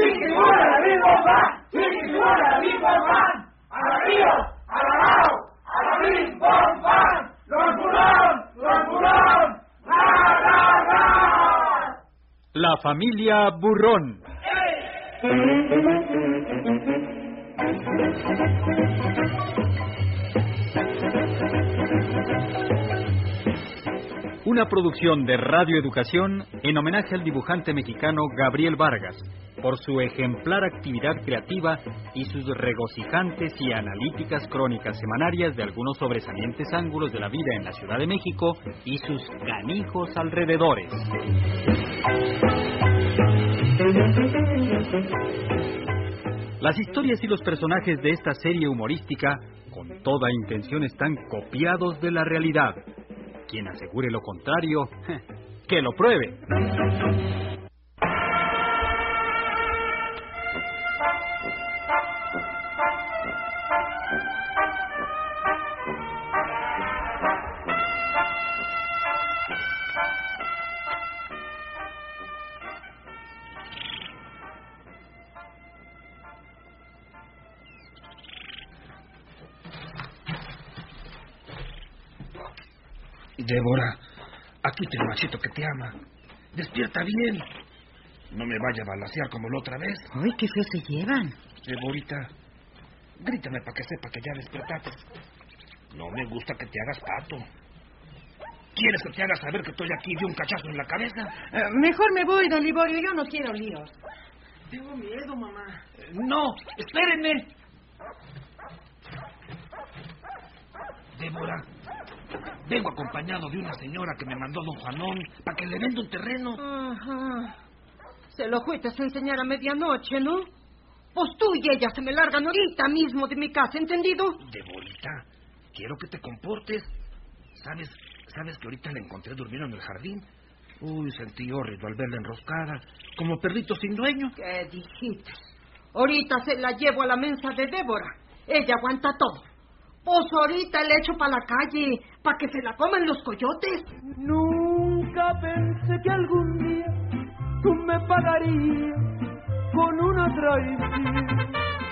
La familia Burrón. Una producción de Radio Educación en homenaje al dibujante mexicano Gabriel Vargas, por su ejemplar actividad creativa y sus regocijantes y analíticas crónicas semanarias de algunos sobresalientes ángulos de la vida en la Ciudad de México y sus canijos alrededores. Las historias y los personajes de esta serie humorística, con toda intención, están copiados de la realidad. Quien asegure lo contrario, que lo pruebe. Débora, aquí te el machito que te ama. Despierta bien. No me vaya a balacear como la otra vez. ¡Ay, qué feo se llevan! Deborita, grítame para que sepa que ya despertaste. No me gusta que te hagas pato. ¿Quieres que te haga saber que estoy aquí de un cachazo en la cabeza? Mejor me voy, don Liborio. Yo no quiero líos. Tengo miedo, mamá. No, espérenme. Débora, vengo acompañado de una señora que me mandó don Juanón para que le venda un terreno. Ajá. Se lo fuiste a enseñar a medianoche, ¿no? Pues tú y ella se me largan ahorita mismo de mi casa, ¿entendido? Deborita, quiero que te comportes. ¿Sabes que ahorita la encontré durmiendo en el jardín? Uy, sentí horrible al verla enroscada, como perrito sin dueño. ¿Qué dijiste? Ahorita se la llevo a la mensa de Débora. Ella aguanta todo. Pues ahorita le echo para la calle, para que se la coman los coyotes. Nunca pensé que algún día tú me pagarías con una traición.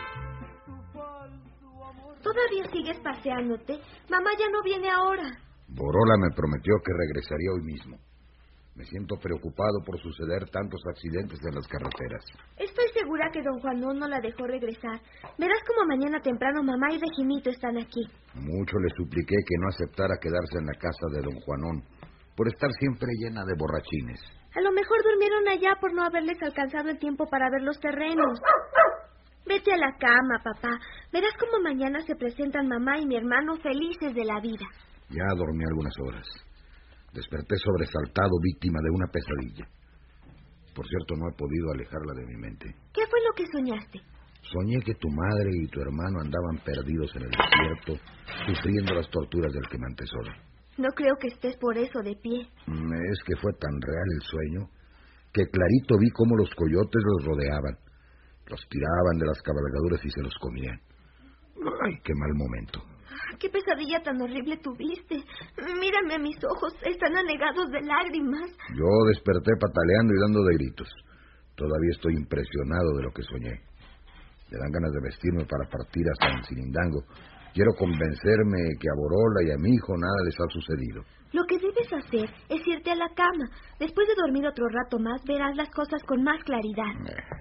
¿Todavía sigues paseándote? Mamá ya no viene ahora. Borola me prometió que regresaría hoy mismo. Me siento preocupado por suceder tantos accidentes en las carreteras. Estoy segura que don Juanón no la dejó regresar. Verás como mañana temprano mamá y Regimito están aquí. Mucho le supliqué que no aceptara quedarse en la casa de don Juanón, por estar siempre llena de borrachines. A lo mejor durmieron allá por no haberles alcanzado el tiempo para ver los terrenos. Vete a la cama, papá. Verás como mañana se presentan mamá y mi hermano felices de la vida. Ya dormí algunas horas. Desperté sobresaltado, víctima de una pesadilla. Por cierto, no he podido alejarla de mi mente. ¿Qué fue lo que soñaste? Soñé que tu madre y tu hermano andaban perdidos en el desierto, sufriendo las torturas del quemantesoro. No creo que estés por eso de pie. Es que fue tan real el sueño que clarito vi cómo los coyotes los rodeaban. Los tiraban de las cabalgaduras y se los comían. ¡Ay, qué mal momento! ¡Qué pesadilla tan horrible tuviste! Mírame a mis ojos, están anegados de lágrimas. Yo desperté pataleando y dando de gritos. Todavía estoy impresionado de lo que soñé. Me dan ganas de vestirme para partir a San Cirindango. Quiero convencerme que a Borola y a mi hijo nada les ha sucedido. Lo que debes hacer es irte a la cama. Después de dormir otro rato más, verás las cosas con más claridad.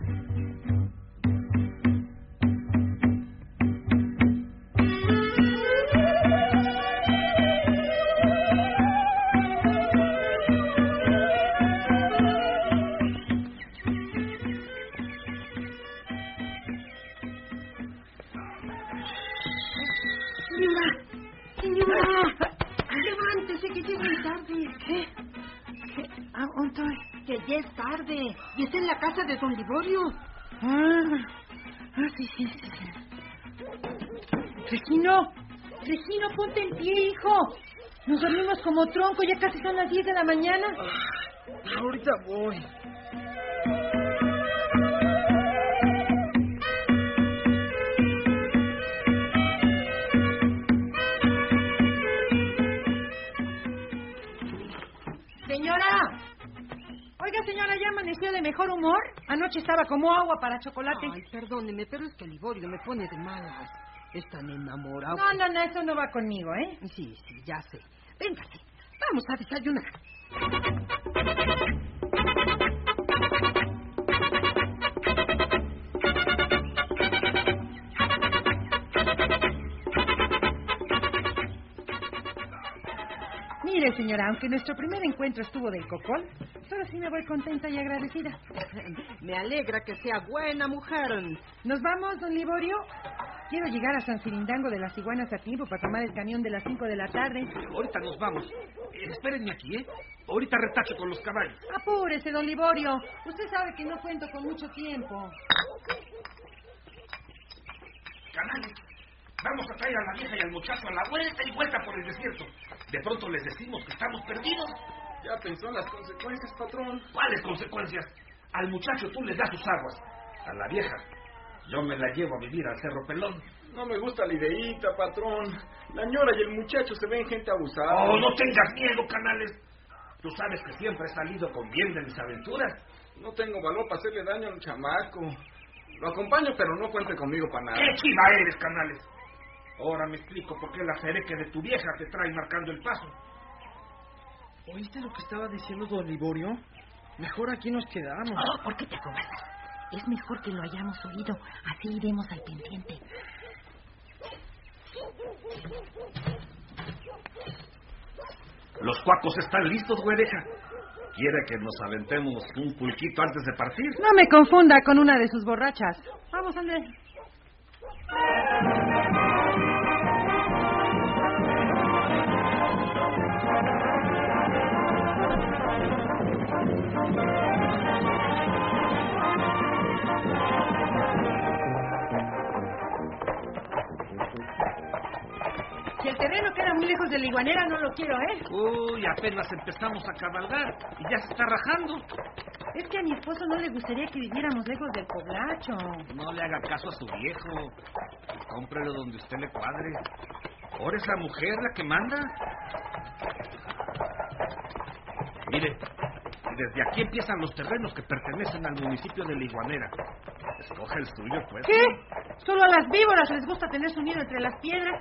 Levántese, que ya es tarde. ¿Qué? ¿Dónde? Que ya es tarde. Y está en la casa de don Liborio. Sí. Regino, ponte en pie, hijo. Nos dormimos como tronco, ya casi son las 10 de la mañana. Ahorita voy. Señora, ¿ya amaneció de mejor humor? Anoche noche estaba como agua para chocolate. Ay, perdóneme, pero es que Liborio me pone de malas. Es tan enamorado. No, eso no va conmigo, ¿eh? Sí, ya sé. Véngase, vamos a desayunar. Mire, señora, aunque nuestro primer encuentro estuvo del cocol, solo sí me voy contenta y agradecida. Me alegra que sea buena mujer. ¿Nos vamos, don Liborio? Quiero llegar a San Cirindango de las Iguanas a tiempo para tomar el camión de las 5 de la tarde. Ahorita nos vamos. Espérenme aquí, ¿eh? Ahorita retacho con los caballos. Apúrese, don Liborio. Usted sabe que no cuento con mucho tiempo. Canales, vamos a traer a la vieja y al muchacho a la vuelta y vuelta por el desierto. De pronto les decimos que estamos perdidos. Ya pensó en las consecuencias, patrón. ¿Cuáles consecuencias? Al muchacho tú le das sus aguas. A la vieja yo me la llevo a vivir al Cerro Pelón. No me gusta la ideita, patrón. La ñora y el muchacho se ven gente abusada. Oh, no tengas miedo, Canales. Tú sabes que siempre he salido con bien de mis aventuras. No tengo valor para hacerle daño al chamaco. Lo acompaño, pero no cuente conmigo para nada. ¡Qué chiva eres, Canales! Ahora me explico por qué la fereque de tu vieja te trae marcando el paso. ¿Oíste lo que estaba diciendo don Liborio? Mejor aquí nos quedamos. Oh, ¿por qué te acobardas? Es mejor que lo hayamos oído. Así iremos al pendiente. Los cuacos están listos, güereja. ¿Quiere que nos aventemos un pulquito antes de partir? No me confunda con una de sus borrachas. Vamos, Andrés. Si el terreno queda muy lejos de la iguanera, no lo quiero, ¿eh? Uy, apenas empezamos a cabalgar y ya se está rajando. Es que a mi esposo no le gustaría que viviéramos lejos del poblacho. No le haga caso a su viejo. Cómprelo donde usted le cuadre. ¿Ahora es la mujer la que manda? Mire, desde aquí empiezan los terrenos que pertenecen al municipio de La Iguanera. Escoge el suyo, pues. ¿Qué? Solo a las víboras les gusta tener su nido entre las piedras.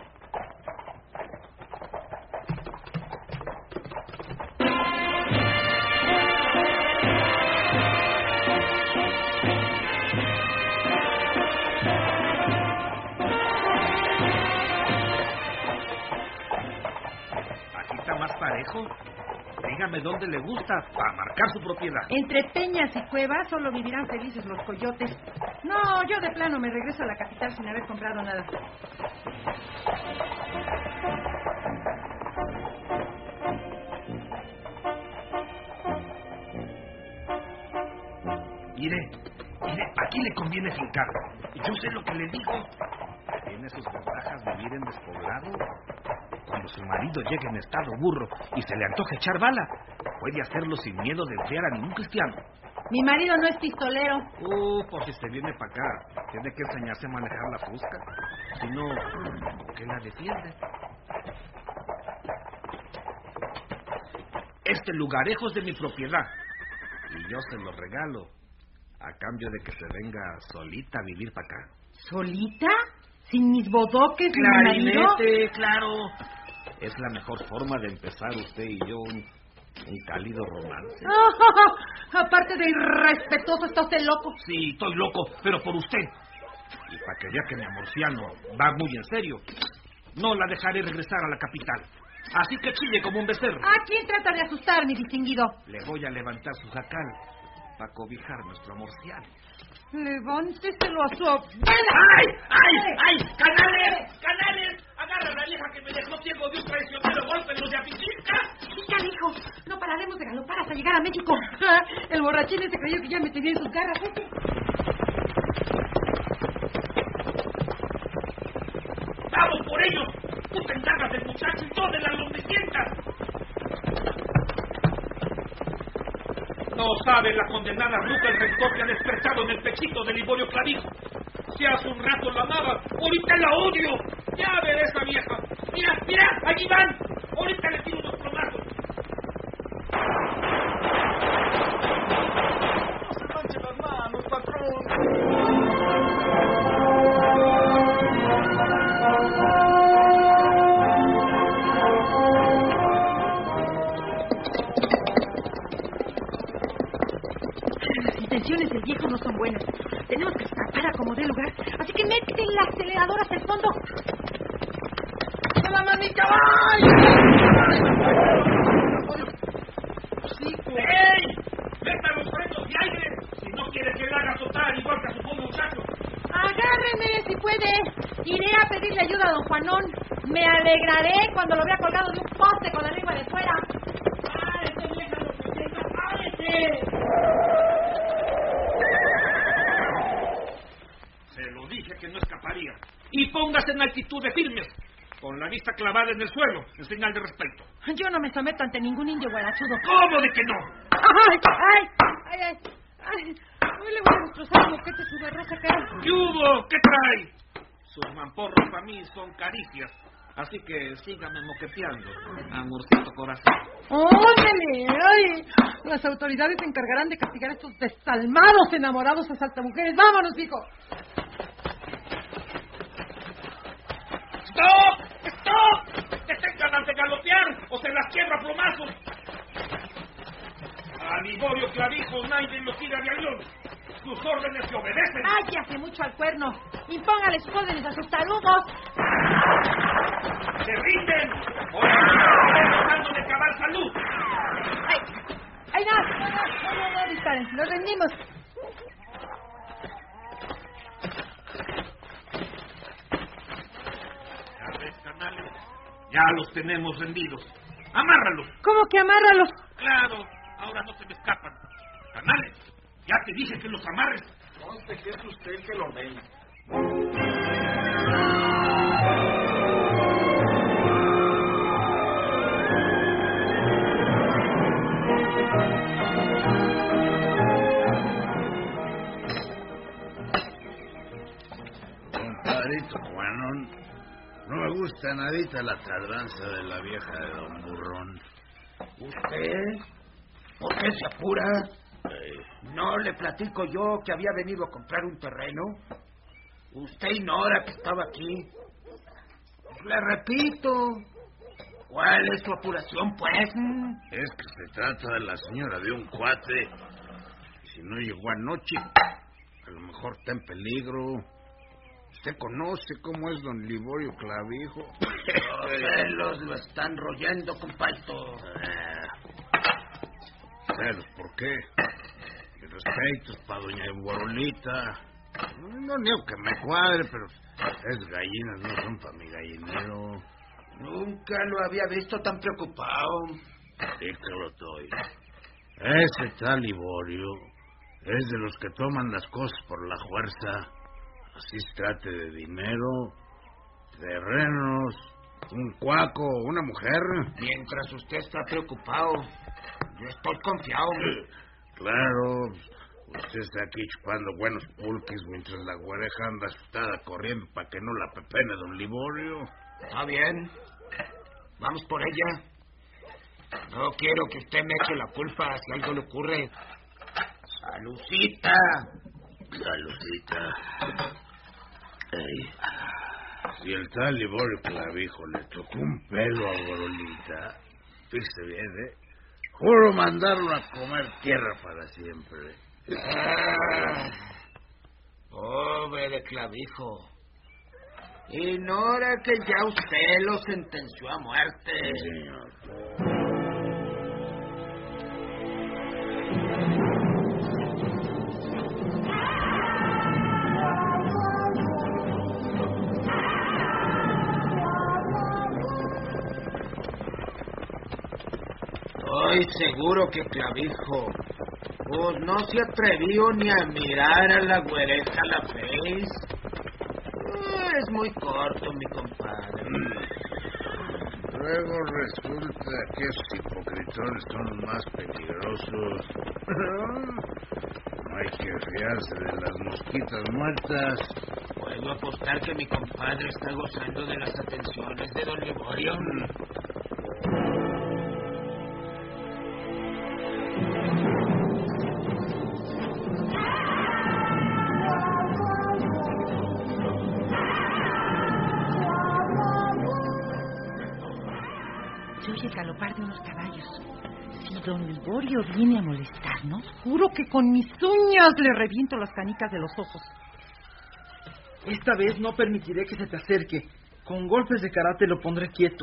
Parejo, dígame dónde le gusta para marcar su propiedad. Entre peñas y cuevas solo vivirán felices los coyotes. No, yo de plano me regreso a la capital sin haber comprado nada. Mire, aquí le conviene fincar. Yo sé lo que le digo. Tiene sus ventajas vivir en despoblado. Cuando su marido llegue en estado burro y se le antoje echar bala, puede hacerlo sin miedo de enfriar a ningún cristiano. Mi marido no es pistolero. Por si se viene para acá, tiene que enseñarse a manejar la fusca. Si no, ¿qué la defiende? Este lugarejo es de mi propiedad y yo se lo regalo a cambio de que se venga solita a vivir para acá. ¿Solita? ¿Sin mis bodoques ni mi marido? Claro. Es la mejor forma de empezar usted y yo un cálido romance. Aparte de irrespetuoso, ¿está usted loco? Sí, estoy loco, pero por usted. Y para que vea que mi amorciano va muy en serio, no la dejaré regresar a la capital. Así que chille como un becerro. ¿A quién trata de asustar, mi distinguido? Le voy a levantar su jacal para cobijar nuestro amorciano. Levánteselo a su abuela. ¡Ay! ¡Canales! ¡Agarra a la vieja que me dejó ciego de un traicionero golpe en los de Apiquisca! ¡Sí, hijo! No pararemos de galopar hasta llegar a México. El borrachín se creyó que ya me tenía en sus garras. ¡Vamos por ellos! Tú te encargas del muchacho y yo de las lombricientas. No sabe la condenada ruta el rencor que ha despertado en el pechito de Liborio Clavijo. Si hace un rato la amaba, ahorita la odio. Ya veré esa vieja. Mira, allí van. Ahorita le tiro unos plomazos. No se manchen las manos. intenciones del viejo no son buenas. Tenemos que escapar a como dé lugar. Así que mete el acelerador hasta el fondo. ¡Hola, mami, caballo! ¡Ey! ¡Meta los frenos de aire! Si no quiere que le haga soltar igual que a su pobre muchacho. Agárreme si puede. Iré a pedirle ayuda a don Juanón. Me alegraré cuando lo vea colgado de un poste con la lengua de fuera. ¡Párese, vieja locochenta! ¡Párese! Se lo dije que no escaparía. Y póngase en actitud de firmes, con la vista clavada en el suelo, en señal de respeto. Yo no me someto ante ningún indio guarachudo. ¿Cómo de que no? ¡Ay, ay, ay, ay! ay. Hoy le voy a destrozar el moquete su berrosa cara. ¿Qué hubo? ¿Qué trae? Sus mamporros para mí son caricias. Así que sígame moqueteando, amorcito corazón. ¡Óndele! ¡Ay! Las autoridades se encargarán de castigar a estos desalmados enamorados asaltamujeres. ¡Vámonos, hijo! ¡Stop! ¡Stop! ¡Estén ganas de galopear o se las quiebra a plomazos! A Liborio Clavijo nadie lo tira de avión. Sus órdenes se obedecen. ¡Váyase mucho al cuerno! ¡Impóngale sus órdenes a sus tarugos! ¡Se rinden! ¡O están tratando de cavar salud! ¡Ay! ¡Ay, no disparen! ¡Nos rendimos! Ya ves, canales, ya los tenemos rendidos. ¡Amárralos! ¿Cómo que amárralos? Claro, ahora no se me escapan. Canales, ya te dije que los amarres. Conste que es usted el que lo ordena. Compadrito Juanón, no me gusta nadita la tardanza de la vieja de don Burrón. ¿Usted? ¿Por qué se apura? ¿No le platico yo que había venido a comprar un terreno? ¿Usted ignora que estaba aquí? Le repito, ¿cuál es su apuración, pues? Es que se trata de la señora de un cuate. Si no llegó anoche, a lo mejor está en peligro. ¿Usted conoce cómo es don Liborio Clavijo? Los celos lo están royendo, compadrito. ¿Celos por qué? Y respetos para doña Guarolita. No niego que me cuadre, pero esas gallinas no son para mi gallinero. Nunca lo había visto tan preocupado. Sí que lo estoy. Ese tal Liborio es de los que toman las cosas por la fuerza. Así se trate de dinero, terrenos, un cuaco, una mujer. Mientras usted está preocupado, yo estoy confiado. Claro, usted está aquí chupando buenos pulques mientras la güereja anda asustada corriendo para que no la pepene don Liborio. Está bien, vamos por ella. No quiero que usted me eche la culpa si algo le ocurre. ¡Salucita! Salucita. Si el tal Liborio Clavijo le tocó un pelo a Gorolita, fíjese bien, juro mandarlo a comer tierra para siempre. Pobre de Clavijo. Ignora que ya usted lo sentenció a muerte. Sí, señor. Estoy seguro que Clavijo pues no se atrevió ni a mirar a la güereja a la face. Es muy corto, mi compadre. Luego resulta que esos hipocritones son los más peligrosos. No hay que fiarse de las mosquitas muertas. ¿Puedo apostar que mi compadre está gozando de las atenciones de don Liborio? Se oye el galopar de unos caballos. Si don Liborio viene a molestarnos, juro que con mis uñas le reviento las canicas de los ojos. Esta vez no permitiré que se te acerque. Con golpes de karate lo pondré quieto.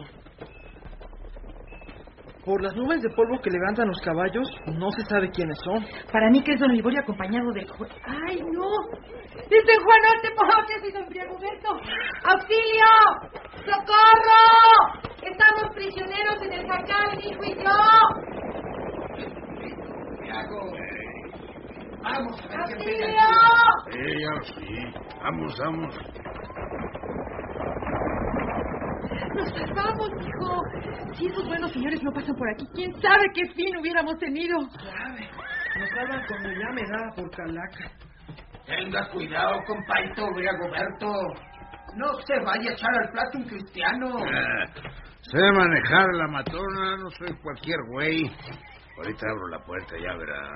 Por las nubes de polvo que levantan los caballos, no se sabe quiénes son. Para mí que es don Liborio acompañado del juez. ¡Ay, no! ¡Dice Juan, te Poroches y don Rigoberto! ¡Auxilio! ¡Socorro! ¡Estamos prisioneros en el jacal, mi hijo y yo! ¿Qué hago? Vamos a ver quién ¡Auxilio! Sí. Vamos. Nos salvamos, hijo. Si esos buenos señores no pasan por aquí, ¿quién sabe qué fin hubiéramos tenido? Suave. Nos salvan cuando ya me da por calaca. Tenga cuidado, compaito Rigoberto. No se vaya a echar al plato un cristiano. Sé manejar la matrona, no soy cualquier güey. Ahorita abro la puerta, ya verá.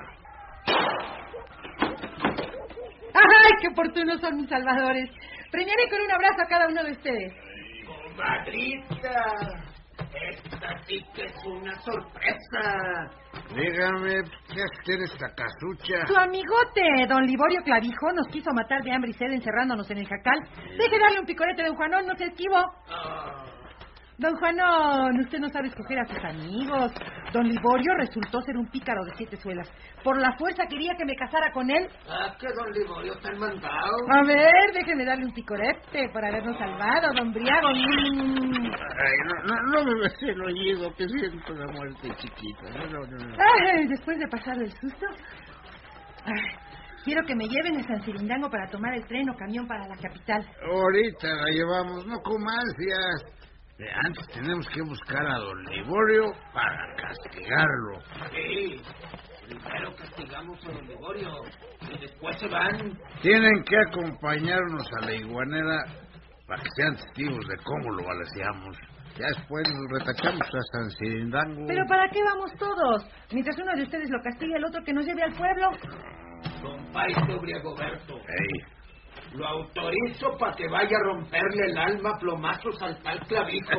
¡Ay, qué oportunos son mis salvadores! Premiaré con un abrazo a cada uno de ustedes. Comadrita, esta sí que es una sorpresa. Dígame, ¿qué tiene esta casucha? Su amigote, don Liborio Clavijo, nos quiso matar de hambre y sed encerrándonos en el jacal. Deje darle un picorete, don Juanón, no se esquivo. Don Juanón, usted no sabe escoger a sus amigos. Don Liborio resultó ser un pícaro de 7 suelas. Por la fuerza quería que me casara con él. Que don Liborio está mandado. A ver, déjeme darle un picorete por habernos salvado, don Briago. Ay, no me besé el oído, que siento la muerte chiquita. No. Ay, después de pasar el susto, quiero que me lleven a San Cirindango para tomar el tren o camión para la capital. Ahorita la llevamos, no con ansias. Antes tenemos que buscar a don Liborio para castigarlo. Sí, primero castigamos a don Liborio y después se van. Tienen que acompañarnos a la iguanera para que sean testigos de cómo lo balaceamos. Ya después nos retachamos a San Cirindango. ¿Pero para qué vamos todos? Mientras uno de ustedes lo castiga, el otro que nos lleve al pueblo. Compaito Rigoberto. Lo autorizo para que vaya a romperle el alma a plomazos al tal Clavijo.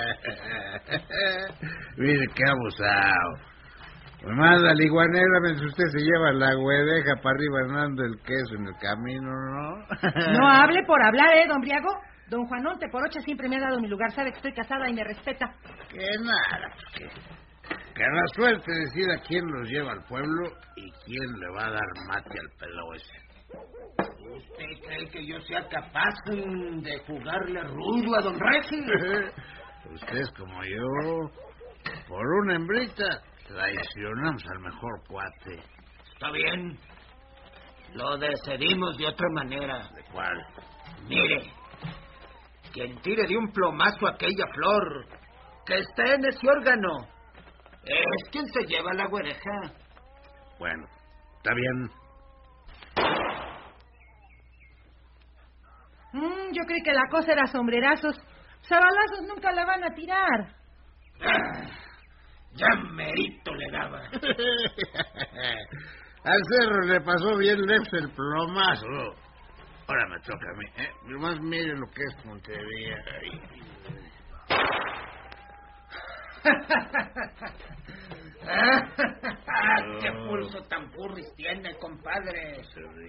Mire qué abusado. Me manda la iguanera mientras usted se lleva la güedeja para arriba hernando el queso en el camino, ¿no? No hable por hablar, don Briago. Don Juanón Teporocha siempre me ha dado mi lugar. Sabe que estoy casada y me respeta. Que nada, que la suerte decida quién los lleva al pueblo y quién le va a dar mate al pelao ese. ¿Usted cree que yo sea capaz de jugarle rudo a don Regi? Usted es como yo. Por una hembrita traicionamos al mejor cuate. Está bien. Lo decidimos de otra manera. ¿De cuál? Mire, quien tire de un plomazo a aquella flor que está en ese órgano es quien se lleva la güereja. Bueno, está bien. Yo creí que la cosa era sombrerazos. Sabalazos nunca la van a tirar. Ya merito le daba. Al cerro le pasó bien lejos el plomazo. Ahora me toca a mí, ¿eh? Nomás mire lo que es Montería. ¡Qué pulso tan furris tiene, compadre!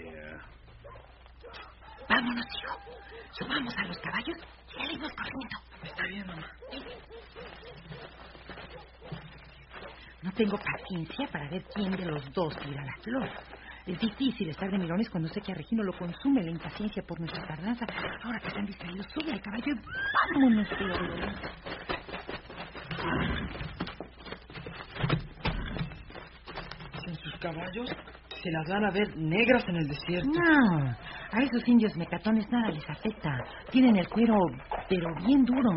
Vámonos, hijo. Subamos a los caballos y salimos corriendo. Está bien, mamá. No tengo paciencia para ver quién de los dos tira la flor. Es difícil estar de mirones cuando sé que a Regino lo consume la impaciencia por nuestra tardanza. Ahora que están distraídos, sube al caballo y vámonos, tío. Sin sus caballos se las van a ver negras en el desierto. No, a esos indios mecatones nada les afecta. Tienen el cuero, pero bien duro.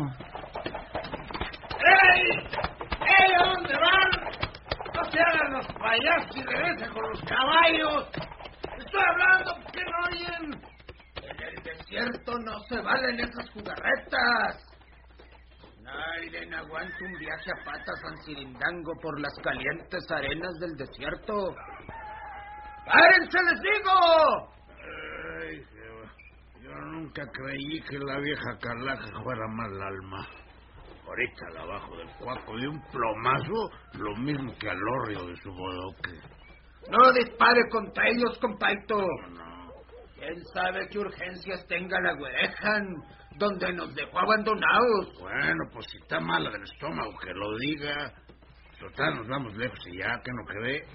¡Ey! ¿A dónde van? No se hagan los payasos y regresen con los caballos. Estoy hablando, ¿por qué no oyen? En el desierto no se valen esas jugarretas. Nadie aguanta un viaje a patas a San Cirindango por las calientes arenas del desierto. ¡Párense, les digo! Ay, yo nunca creí que la vieja Calaca fuera mal alma. Ahorita la bajo del cuaco de un plomazo, lo mismo que al hórreo de su bodoque. No dispare contra ellos, compaito. No. ¿Quién sabe qué urgencias tenga la güereja donde nos dejó abandonados? Bueno, pues si está mala del estómago, que lo diga. Total, nos vamos lejos y ya, que no quede.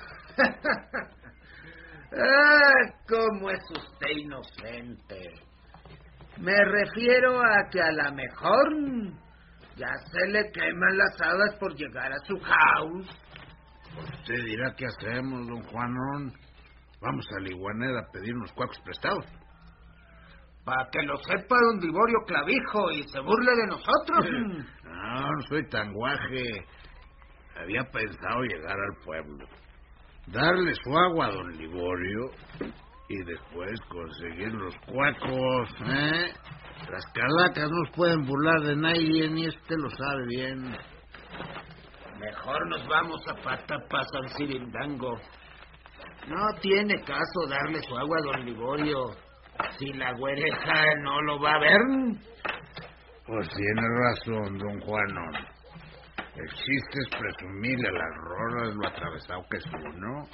¿Cómo es usted inocente? Me refiero a que a lo mejor ya se le queman las habas por llegar a su house. Usted dirá qué hacemos, don Juanón. Vamos a la Iguanera a pedir unos cuacos prestados. Para que lo sepa don Liborio Clavijo y se burle de nosotros. No soy tan guaje. Había pensado llegar al pueblo, darle su agua a don Liborio y después conseguir los cuacos, ¿eh? Las calacas no se pueden burlar de nadie, ni lo sabe bien. Mejor nos vamos a pata para San Cirindango. No tiene caso darle su agua a don Liborio si la güereja no lo va a ver. Pues tiene razón, don Juanón. El chiste es presumirle a las rolas lo atravesado que es uno.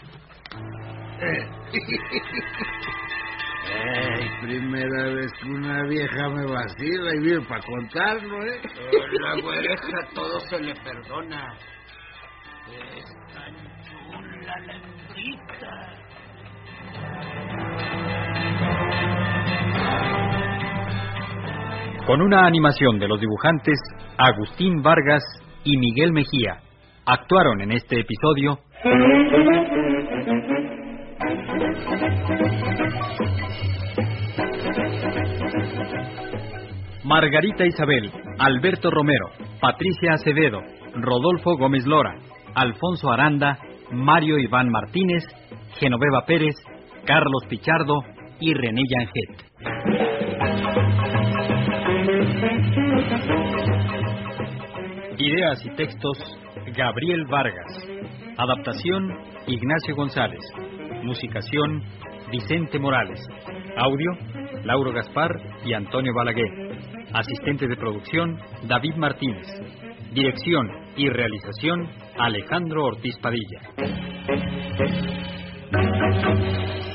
Primera vez que una vieja me vacila y vive para contarlo, ¿eh? La güereja todo se le perdona. Es tan chula la hembrita. Con una animación de los dibujantes Agustín Vargas y Miguel Mejía, actuaron en este episodio Margarita Isabel, Alberto Romero, Patricia Acevedo, Rodolfo Gómez Lora, Alfonso Aranda, Mario Iván Martínez, Genoveva Pérez, Carlos Pichardo y René Yanget. Ideas y textos, Gabriel Vargas. Adaptación, Ignacio González. Musicación, Vicente Morales. Audio, Lauro Gaspar y Antonio Balaguer. Asistente de producción, David Martínez. Dirección y realización, Alejandro Ortiz Padilla.